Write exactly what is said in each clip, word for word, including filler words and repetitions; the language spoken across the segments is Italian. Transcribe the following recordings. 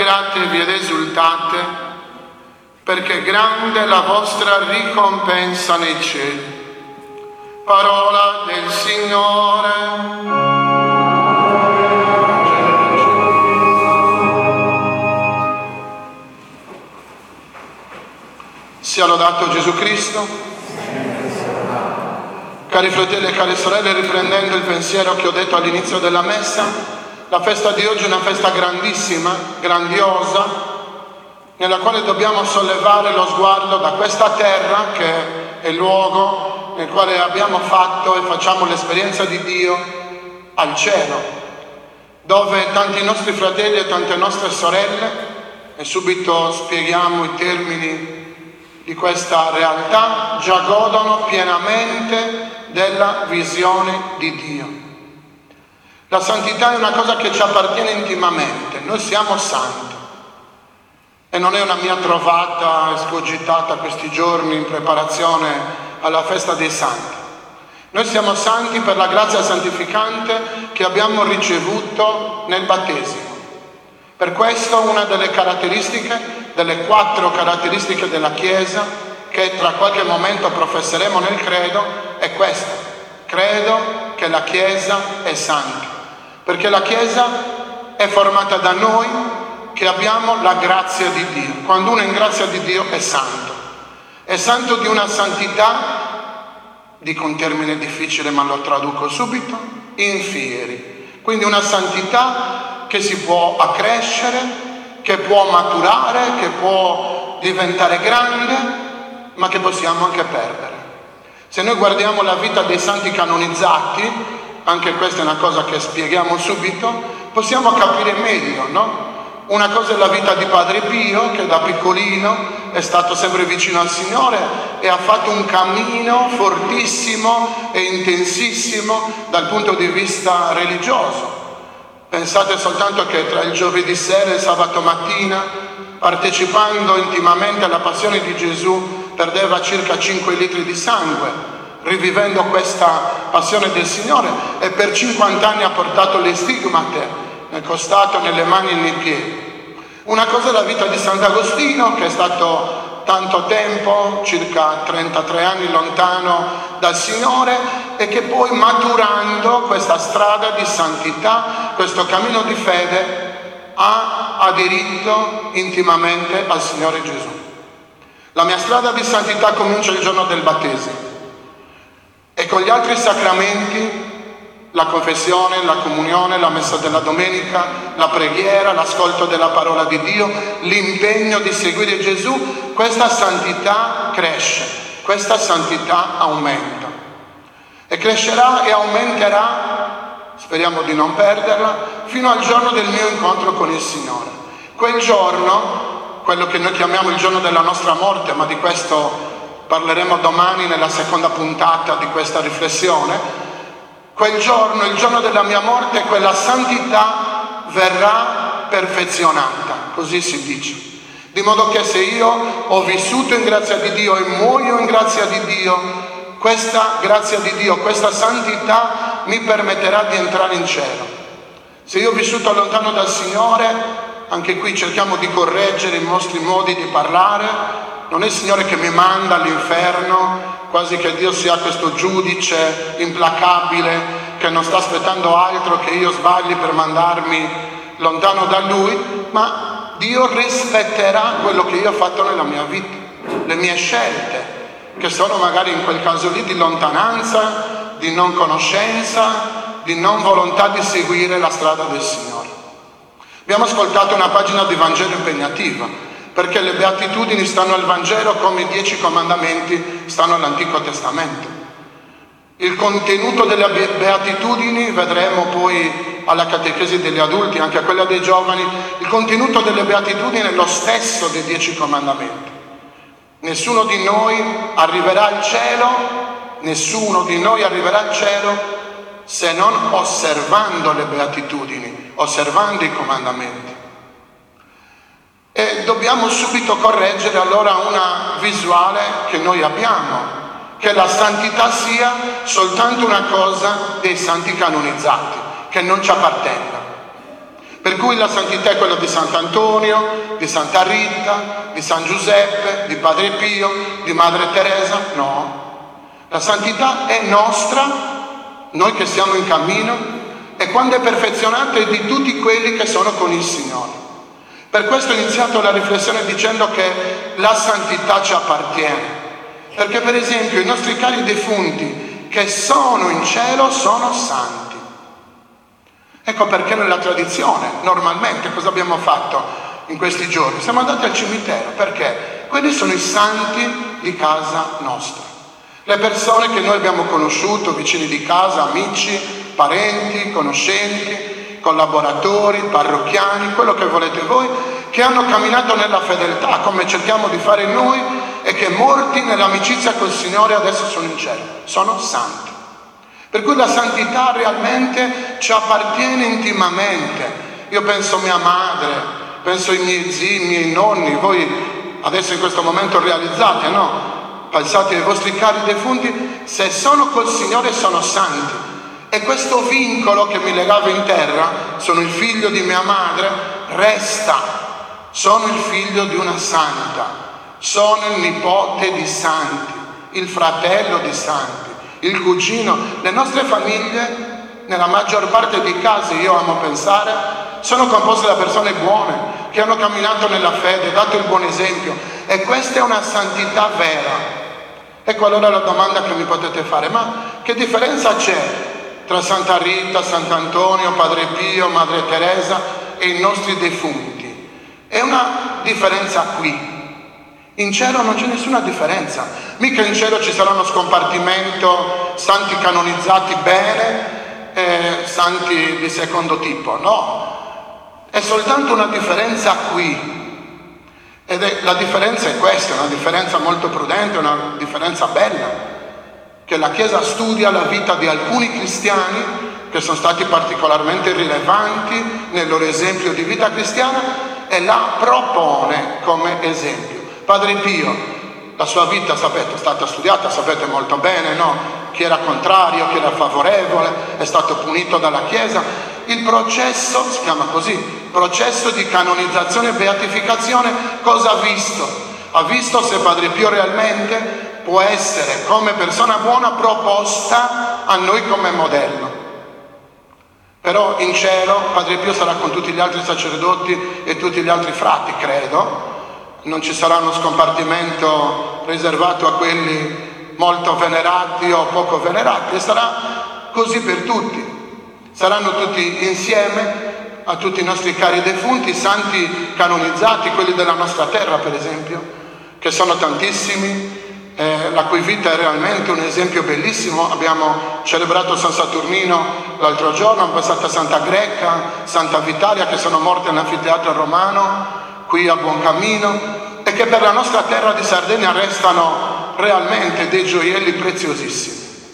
rallegratevi ed esultate, perché grande è la vostra ricompensa nei cieli. Parola del Signore. Sia lodato Gesù Cristo. Cari fratelli e care sorelle, riprendendo il pensiero che ho detto all'inizio della messa, la festa di oggi è una festa grandissima, grandiosa, nella quale dobbiamo sollevare lo sguardo da questa terra, che è il luogo nel quale abbiamo fatto e facciamo l'esperienza di Dio, al cielo, dove tanti nostri fratelli e tante nostre sorelle, e subito spieghiamo i termini di questa realtà, già godono pienamente della visione di Dio. La santità è una cosa che ci appartiene intimamente, noi siamo santi. E non è una mia trovata escogitata questi giorni in preparazione alla festa dei santi. Noi siamo santi per la grazia santificante che abbiamo ricevuto nel battesimo. Per questo una delle caratteristiche, delle quattro caratteristiche della Chiesa, che tra qualche momento professeremo nel credo, è questa: credo che la Chiesa è santa, perché la Chiesa è formata da noi che abbiamo la grazia di Dio. Quando uno è in grazia di Dio è santo, è santo di una santità, dico un termine difficile ma lo traduco subito, infieri, quindi una santità che si può accrescere, che può maturare, che può diventare grande, ma che possiamo anche perdere. Se noi guardiamo la vita dei santi canonizzati, anche questa è una cosa che spieghiamo subito, possiamo capire meglio, no? Una cosa è la vita di Padre Pio, che da piccolino è stato sempre vicino al Signore e ha fatto un cammino fortissimo e intensissimo dal punto di vista religioso. Pensate soltanto che tra il giovedì sera e il sabato mattina, partecipando intimamente alla passione di Gesù, perdeva circa cinque litri di sangue, rivivendo questa passione del Signore, e per cinquanta anni ha portato le stigmate nel costato, nelle mani e nei piedi. Una cosa è la vita di Sant'Agostino, che è stato tanto tempo, circa trentatré anni, lontano dal Signore, e che poi, maturando questa strada di santità, questo cammino di fede, ha aderito intimamente al Signore Gesù. La mia strada di santità comincia il giorno del battesimo e con gli altri sacramenti, la confessione, la comunione, la messa della domenica, la preghiera, l'ascolto della parola di Dio, l'impegno di seguire Gesù, questa santità cresce, questa santità aumenta e crescerà e aumenterà, speriamo di non perderla, fino al giorno del mio incontro con il Signore. Quel giorno, quello che noi chiamiamo il giorno della nostra morte, ma di questo parleremo domani nella seconda puntata di questa riflessione, quel giorno, il giorno della mia morte, quella santità verrà perfezionata, così si dice. Di modo che se io ho vissuto in grazia di Dio e muoio in grazia di Dio, questa grazia di Dio, questa santità mi permetterà di entrare in cielo. Se io ho vissuto lontano dal Signore, anche qui cerchiamo di correggere i nostri modi di parlare. Non è il Signore che mi manda all'inferno, quasi che Dio sia questo giudice implacabile che non sta aspettando altro che io sbagli per mandarmi lontano da Lui, ma Dio rispetterà quello che io ho fatto nella mia vita, le mie scelte, che sono magari in quel caso lì di lontananza, di non conoscenza, di non volontà di seguire la strada del Signore. Abbiamo ascoltato una pagina di Vangelo impegnativa, perché le beatitudini stanno al Vangelo come i dieci comandamenti stanno all'Antico Testamento. Il contenuto delle beatitudini, vedremo poi alla catechesi degli adulti, anche a quella dei giovani, il contenuto delle beatitudini è lo stesso dei dieci comandamenti. Nessuno di noi arriverà al cielo, nessuno di noi arriverà al cielo se non osservando le beatitudini, osservando i comandamenti. E dobbiamo subito correggere allora una visuale che noi abbiamo, che la santità sia soltanto una cosa dei santi canonizzati, che non ci appartenga. Per cui la santità è quella di Sant'Antonio, di Santa Rita, di San Giuseppe, di Padre Pio, di Madre Teresa. No, la santità è nostra, noi che siamo in cammino, e quando è perfezionata è di tutti quelli che sono con il Signore. Per questo ho iniziato la riflessione dicendo che la santità ci appartiene. Perché per esempio i nostri cari defunti che sono in cielo sono santi. Ecco perché nella tradizione, normalmente, cosa abbiamo fatto in questi giorni? Siamo andati al cimitero, perché quelli sono i santi di casa nostra. Le persone che noi abbiamo conosciuto, vicini di casa, amici, parenti, conoscenti, collaboratori, parrocchiani, quello che volete voi, che hanno camminato nella fedeltà, come cerchiamo di fare noi, e che morti nell'amicizia col Signore adesso sono in cielo, sono santi. Per cui la santità realmente ci appartiene intimamente. Io penso a mia madre, penso ai miei zii, ai miei nonni, voi adesso in questo momento realizzate, no? Pensate ai vostri cari defunti, se sono col Signore sono santi. E questo vincolo che mi legava in terra, sono il figlio di mia madre, resta. Sono il figlio di una santa, sono il nipote di santi, il fratello di santi, il cugino. Le nostre famiglie, nella maggior parte dei casi, io amo pensare, sono composte da persone buone, che hanno camminato nella fede, dato il buon esempio, e questa è una santità vera. Ecco allora la domanda che mi potete fare: ma che differenza c'è tra Santa Rita, Sant'Antonio, Padre Pio, Madre Teresa e i nostri defunti? È una differenza qui. In cielo non c'è nessuna differenza. Mica in cielo ci sarà uno scompartimento, santi canonizzati bene e santi di secondo tipo. No, è soltanto una differenza qui. Ed è, la differenza è questa, è una differenza molto prudente, una differenza bella, che la Chiesa studia la vita di alcuni cristiani che sono stati particolarmente rilevanti nel loro esempio di vita cristiana e la propone come esempio. Padre Pio, la sua vita, sapete, è stata studiata, sapete molto bene, no? Chi era contrario, chi era favorevole, è stato punito dalla Chiesa. Il processo, si chiama così, processo di canonizzazione e beatificazione, cosa ha visto? Ha visto se Padre Pio realmente può essere, come persona buona, proposta a noi come modello. Però in cielo Padre Pio sarà con tutti gli altri sacerdoti e tutti gli altri frati, credo. Non ci sarà uno scompartimento riservato a quelli molto venerati o poco venerati, e sarà così per tutti. Saranno tutti insieme a tutti i nostri cari defunti, santi canonizzati, quelli della nostra terra per esempio, che sono tantissimi, eh, la cui vita è realmente un esempio bellissimo. Abbiamo celebrato San Saturnino l'altro giorno, abbiamo pensato a Santa Greca, Santa Vitalia, che sono morte nell'anfiteatro romano, qui a Buoncammino, e che per la nostra terra di Sardegna restano realmente dei gioielli preziosissimi.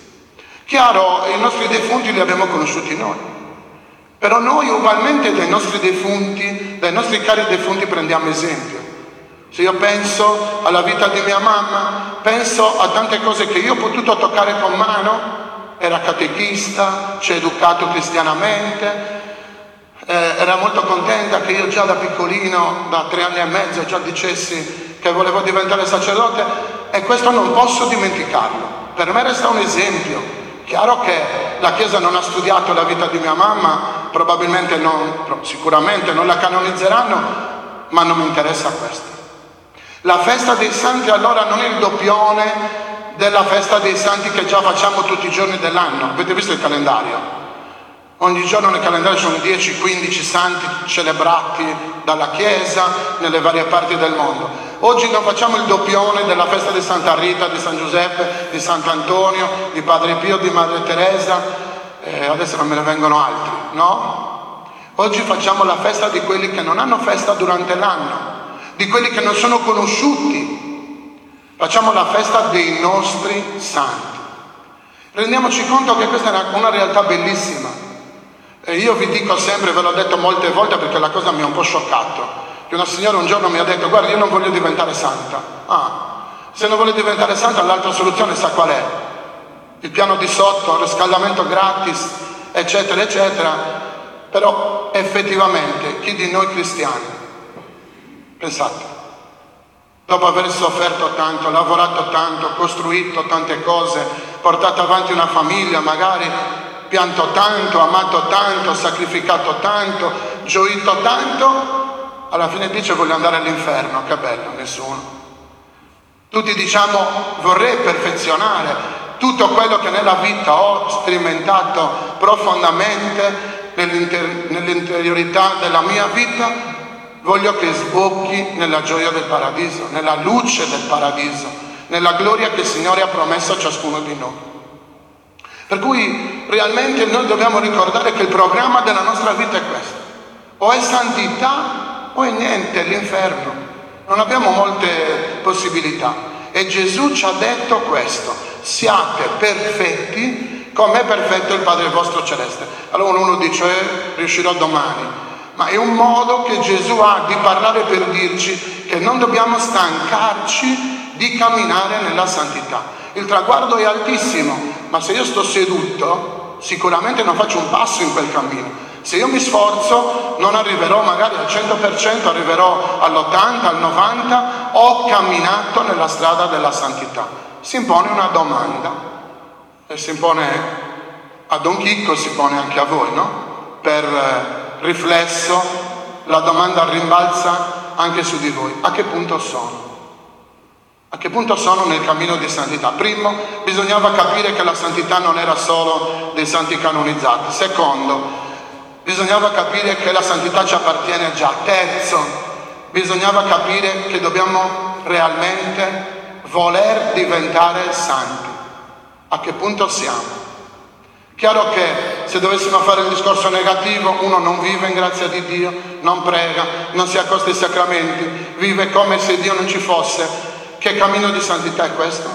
Chiaro, i nostri defunti li abbiamo conosciuti noi, però noi ugualmente dai nostri defunti, dai nostri cari defunti prendiamo esempio. Se io penso alla vita di mia mamma, penso a tante cose che io ho potuto toccare con mano, era catechista, ci ha educato cristianamente, Eh, era molto contenta che io già da piccolino, da tre anni e mezzo, già dicessi che volevo diventare sacerdote, e questo non posso dimenticarlo. Per me resta un esempio. Chiaro che la Chiesa non ha studiato la vita di mia mamma, probabilmente non, sicuramente non la canonizzeranno, ma non mi interessa questo. La festa dei santi allora non è il doppione della festa dei santi che già facciamo tutti i giorni dell'anno. Avete visto il calendario? Ogni giorno nel calendario ci sono dieci quindici santi celebrati dalla Chiesa nelle varie parti del mondo. Oggi non facciamo il doppione della festa di Santa Rita, di San Giuseppe, di Sant'Antonio, di Padre Pio, di Madre Teresa, eh, adesso non me ne vengono altri, no? Oggi facciamo la festa di quelli che non hanno festa durante l'anno, di quelli che non sono conosciuti. Facciamo la festa dei nostri santi. Rendiamoci conto che questa è una realtà bellissima. E io vi dico sempre, ve l'ho detto molte volte perché la cosa mi ha un po' scioccato, che una signora un giorno mi ha detto: guarda, io non voglio diventare santa. Ah, se non voglio diventare santa, l'altra soluzione sa qual è? Il piano di sotto, il riscaldamento gratis, eccetera, eccetera. Però effettivamente chi di noi cristiani, pensate, dopo aver sofferto tanto, lavorato tanto, costruito tante cose, portato avanti una famiglia, magari pianto tanto, amato tanto, sacrificato tanto, gioito tanto, alla fine dice voglio andare all'inferno, che bello, nessuno. Tutti diciamo vorrei perfezionare tutto quello che nella vita ho sperimentato profondamente nell'inter- nell'interiorità della mia vita, voglio che sbocchi nella gioia del paradiso, nella luce del paradiso, nella gloria che il Signore ha promesso a ciascuno di noi. Per cui realmente noi dobbiamo ricordare che il programma della nostra vita è questo: o è santità o è niente, è l'inferno. Non abbiamo molte possibilità. E Gesù ci ha detto questo: siate perfetti come è perfetto il Padre vostro celeste. Allora uno dice eh, riuscirò domani, ma è un modo che Gesù ha di parlare per dirci che non dobbiamo stancarci di camminare nella santità. Il traguardo è altissimo, ma se io sto seduto sicuramente non faccio un passo in quel cammino. Se io mi sforzo non arriverò magari al cento per cento, arriverò all'ottanta, al novanta. Ho camminato nella strada della santità. Si impone una domanda, e si impone a Don Chicco, si pone anche a voi, no? Per riflesso la domanda rimbalza anche su di voi: a che punto sono? A che punto sono nel cammino di santità? Primo, bisognava capire che la santità non era solo dei santi canonizzati. Secondo, bisognava capire che la santità ci appartiene già. Terzo, bisognava capire che dobbiamo realmente voler diventare santi. A che punto siamo? Chiaro che se dovessimo fare il discorso negativo, uno non vive in grazia di Dio, non prega, non si accosta ai sacramenti, vive come se Dio non ci fosse. Che cammino di santità è questo?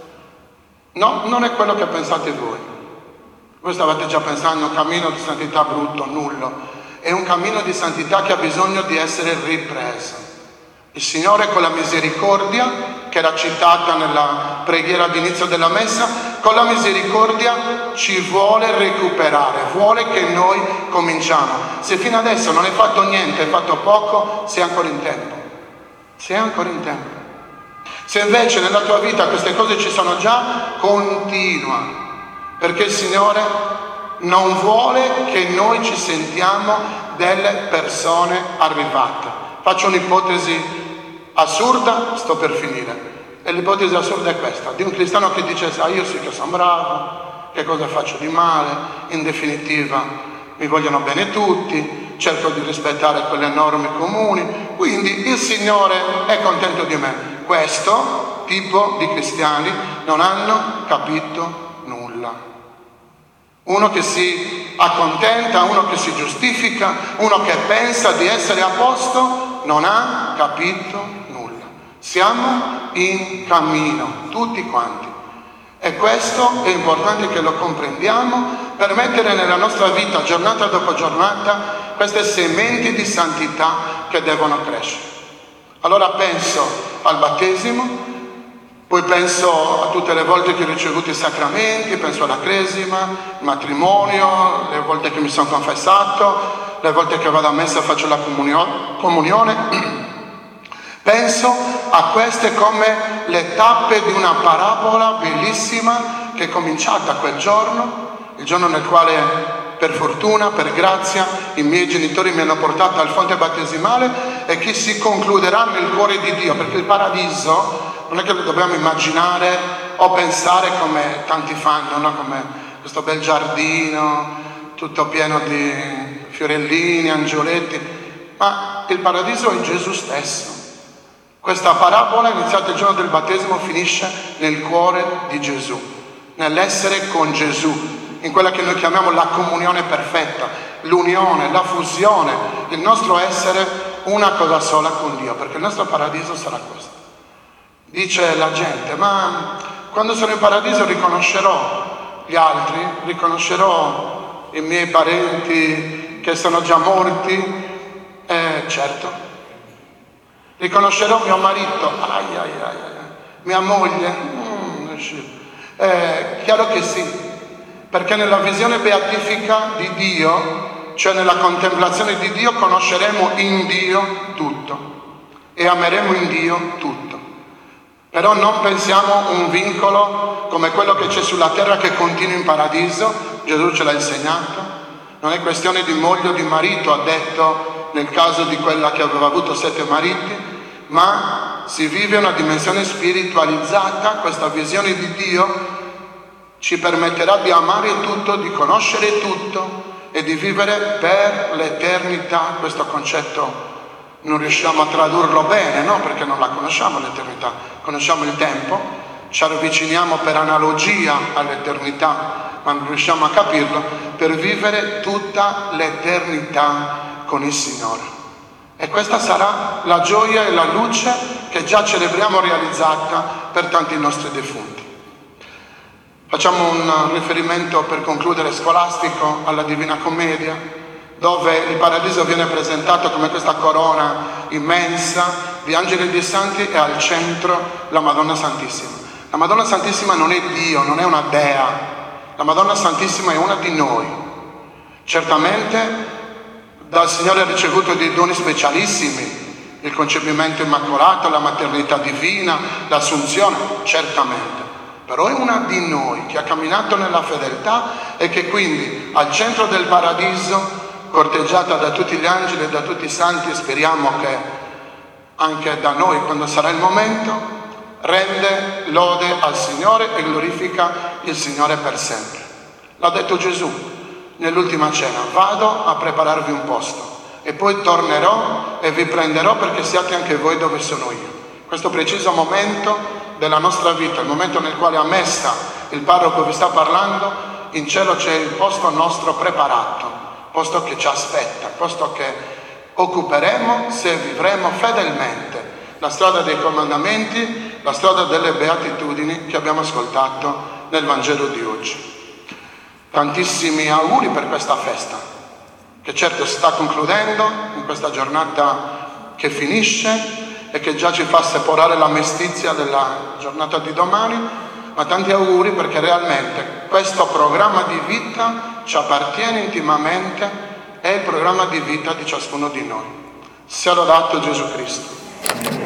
No, non è quello che pensate voi. Voi stavate già pensando un cammino di santità brutto, nullo. È un cammino di santità che ha bisogno di essere ripreso. Il Signore, con la misericordia che era citata nella preghiera d'inizio della messa, con la misericordia ci vuole recuperare, vuole che noi cominciamo. Se fino adesso non hai fatto niente, hai fatto poco, sei ancora in tempo. Sei ancora in tempo. Se invece nella tua vita queste cose ci sono già, continua, perché il Signore non vuole che noi ci sentiamo delle persone arrivate. Faccio un'ipotesi assurda, sto per finire. E l'ipotesi assurda è questa: di un cristiano che dice ah, io sì che sono bravo, che cosa faccio di male, in definitiva mi vogliono bene tutti, cerco di rispettare quelle norme comuni, quindi il Signore è contento di me. Questo tipo di cristiani non hanno capito nulla. Uno che si accontenta, uno che si giustifica, uno che pensa di essere a posto, non ha capito nulla. Siamo in cammino, tutti quanti. E questo è importante che lo comprendiamo per mettere nella nostra vita, giornata dopo giornata, queste sementi di santità che devono crescere. Allora penso al battesimo, poi penso a tutte le volte che ho ricevuto i sacramenti, penso alla cresima, il matrimonio, le volte che mi sono confessato, le volte che vado a messa faccio la comunio- comunione. Penso a queste come le tappe di una parabola bellissima che è cominciata quel giorno, il giorno nel quale per fortuna, per grazia, i miei genitori mi hanno portato al fonte battesimale e che si concluderà nel cuore di Dio, perché il paradiso non è che lo dobbiamo immaginare o pensare come tanti fanno, no? Come questo bel giardino, tutto pieno di fiorellini, angioletti, ma il paradiso è Gesù stesso. Questa parabola, iniziata il giorno del battesimo, finisce nel cuore di Gesù, nell'essere con Gesù, in quella che noi chiamiamo la comunione perfetta, l'unione, la fusione, il nostro essere una cosa sola con Dio, perché il nostro paradiso sarà questo. Dice la gente, ma quando sono in paradiso riconoscerò gli altri, riconoscerò i miei parenti che sono già morti? Eh, certo. Riconoscerò mio marito? Ai, ai, ai, ai. Mia moglie? Mm, eh, chiaro che sì. Perché nella visione beatifica di Dio cioè nella contemplazione di Dio, conosceremo in Dio tutto e ameremo in Dio tutto. Però non pensiamo un vincolo come quello che c'è sulla terra che continua in paradiso. Gesù ce l'ha insegnato. Non è questione di moglie o di marito, ha detto nel caso di quella che aveva avuto sette mariti, ma si vive una dimensione spiritualizzata. Questa visione di Dio ci permetterà di amare tutto, di conoscere tutto e di vivere per l'eternità. Questo concetto non riusciamo a tradurlo bene, no? Perché non la conosciamo l'eternità, conosciamo il tempo, ci avviciniamo per analogia all'eternità, ma non riusciamo a capirlo, per vivere tutta l'eternità con il Signore. E questa sarà la gioia e la luce che già celebriamo realizzata per tanti nostri defunti. Facciamo un riferimento, per concludere, scolastico alla Divina Commedia, dove il paradiso viene presentato come questa corona immensa di angeli e di santi e al centro la Madonna Santissima. La Madonna Santissima non è Dio, non è una dea, la Madonna Santissima è una di noi. Certamente dal Signore ha ricevuto dei doni specialissimi, il concepimento immacolato, la maternità divina, l'assunzione, certamente. Però è una di noi che ha camminato nella fedeltà e che quindi al centro del paradiso, corteggiata da tutti gli angeli e da tutti i santi, speriamo che anche da noi, quando sarà il momento, rende lode al Signore e glorifica il Signore per sempre. L'ha detto Gesù nell'ultima cena: vado a prepararvi un posto e poi tornerò e vi prenderò perché siate anche voi dove sono io. Questo preciso momento della nostra vita, il momento nel quale a Messa il parroco vi sta parlando, in cielo c'è il posto nostro preparato, posto che ci aspetta, posto che occuperemo se vivremo fedelmente la strada dei comandamenti, la strada delle beatitudini che abbiamo ascoltato nel Vangelo di oggi. Tantissimi auguri per questa festa, che certo si sta concludendo in questa giornata che finisce e che già ci fa assaporare la mestizia della giornata di domani, ma tanti auguri perché realmente questo programma di vita ci appartiene intimamente, è il programma di vita di ciascuno di noi. Sia lodato Gesù Cristo.